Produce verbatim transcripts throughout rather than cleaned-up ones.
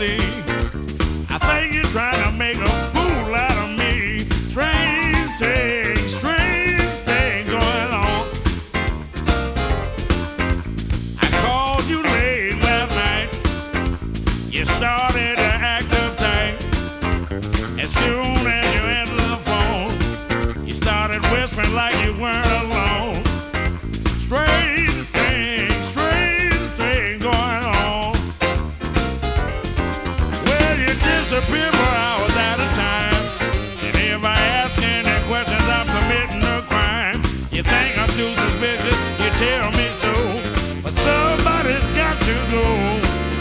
see. I think you're trying to make a fool out of me. Strange thing, strange thing going on. I called you late last night. You started to act uptight. As soon as you answered the phone, you started whispering like you weren't alone. Strange thing, strange thing going on. Well, you disappear for hours at a time, and if I ask any questions, I'm committing a crime. You think I'm too suspicious, you tell me so, but somebody's got to go.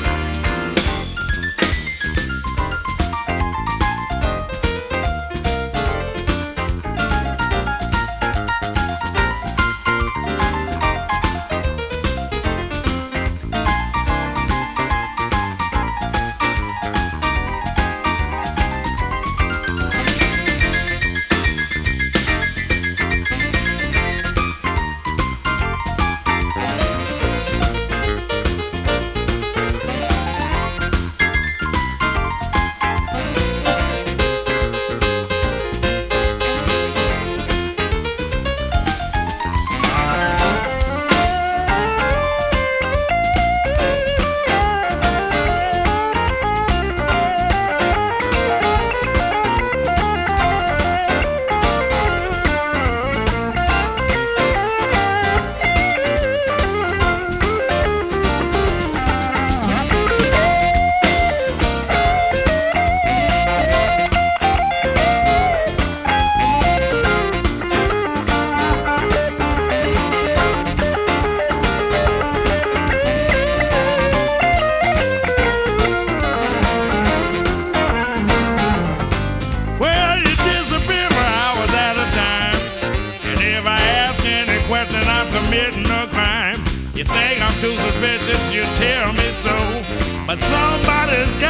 Committing a crime. You think I'm too suspicious, you tell me so, but somebody's